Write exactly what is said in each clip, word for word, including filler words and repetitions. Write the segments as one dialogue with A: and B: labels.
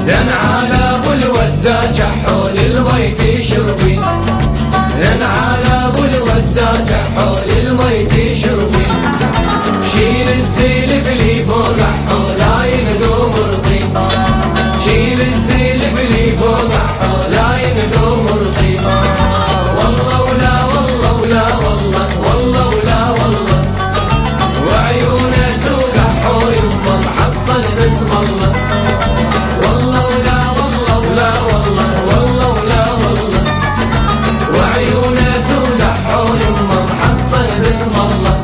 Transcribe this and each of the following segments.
A: ينعال ابو الوداج حول المي تشربين، ينعال ابو الوداج حول المي تشربين، شيل الزيل اللي فوق حولاين قوم رطين، شيل الزيل اللي فوق حولاين قوم رطين، والله ولا والله ولا والله والله ولا والله، وعيونه سود حول يمه محصل باسم الله، والله ولا والله ولا والله والله ولا والله، وعيونه سود حول يمه محصل باسم الله.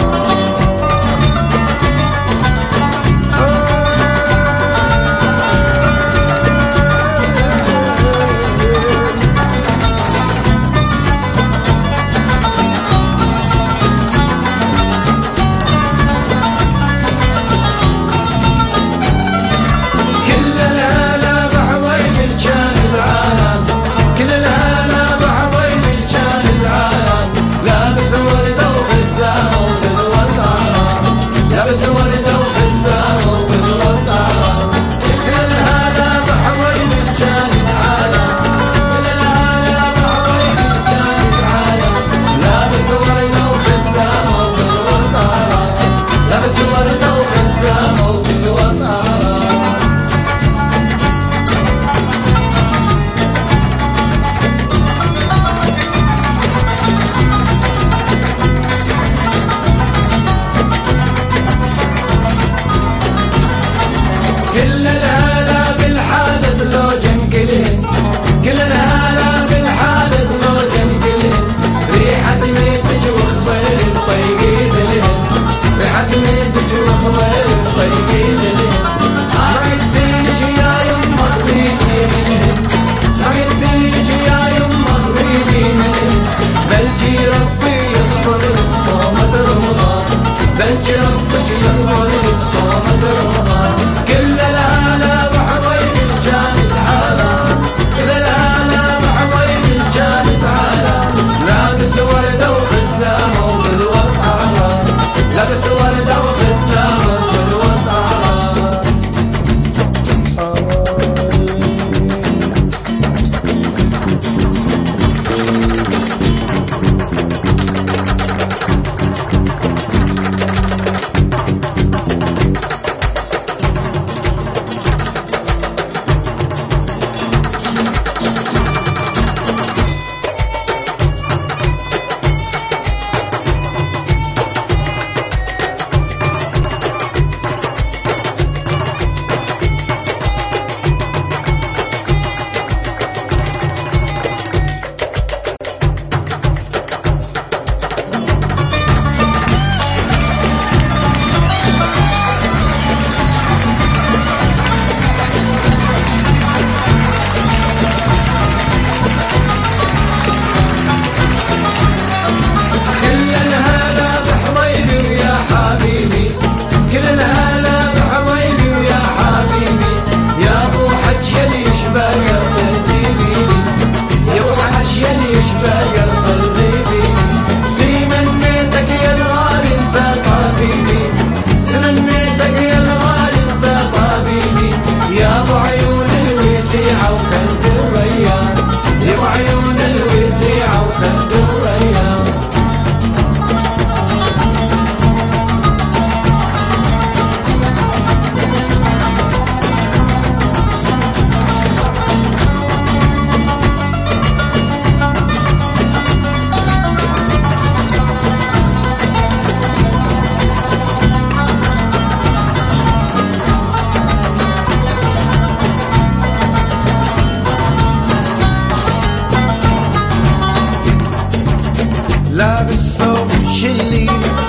B: لابس ثوب شلي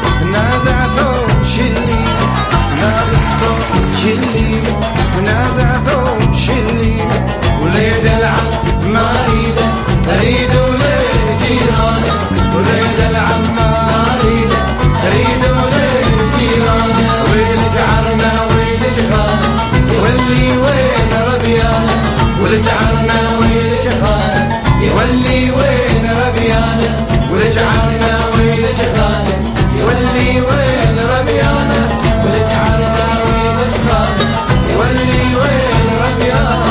B: نازع ثوب شلي، لابس ثوب شلي نازع ثوب شلي، وليد العم ما اريده اريد وليد جيرانه، وليد العم ما اريده اريد وليد جيرانه، ويل جعرنا ويل جخانه يولي وين ربيانه، ويل جعرنا ويل جخانه يولي وين ربيانه، ولجعلنا ويلجخانه يولي وين ربيانه، ولجعلنا ويلجخانه يولي وين ربيانه.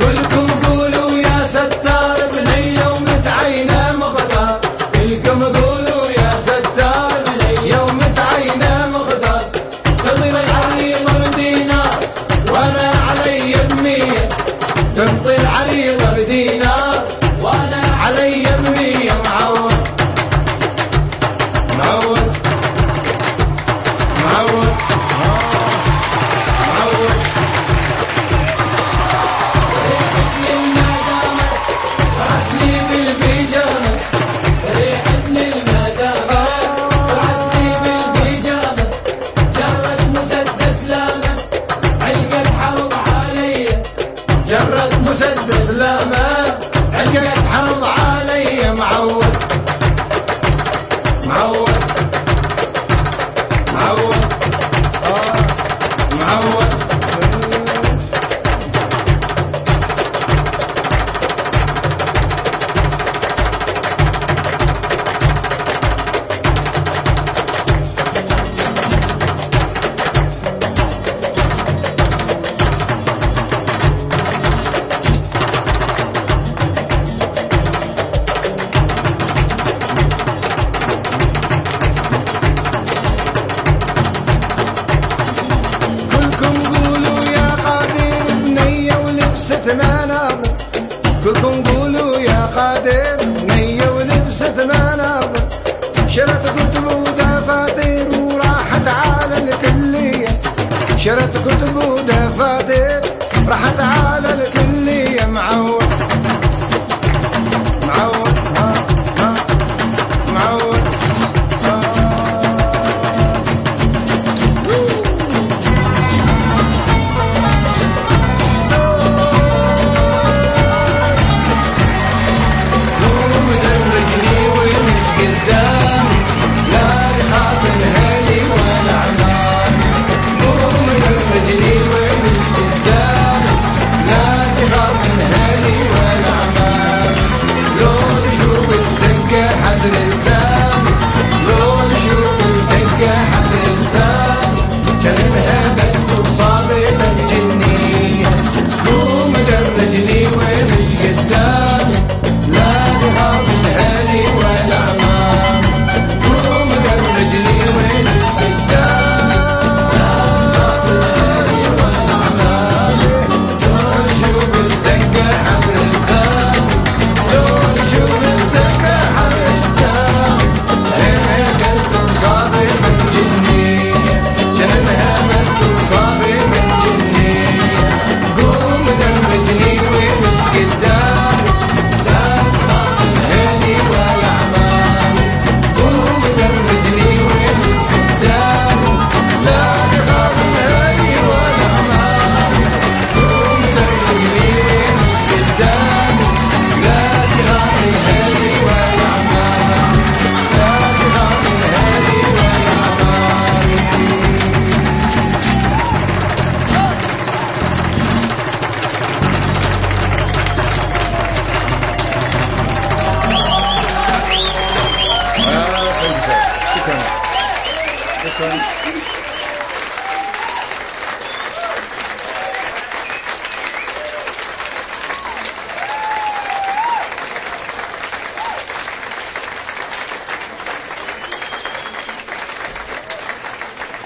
A: كلكم قولوا يا ستار بنية ومتعينة مختار، كلكم قولوا يا ستار بنية ومتعينة مختار، تنطي العريضة بدينار وانا علي بمية، تنطي العريضة بدينار وانا علي بمية. معود معود معود معود ريحتني المدامة طلعتني بالبيجامة، ريحتني المدامة طلعتني بالبيجامة، جرت مسدس لامة علقت حرب عليا، جرت مسدس لامة علقت حرب عليا. معود معود معود معود
B: مناظر، كلكم قولوا يا قادر نية ولبست مناظر، شرت كتب ودفاتر وراحت على الكلية، شرت كتب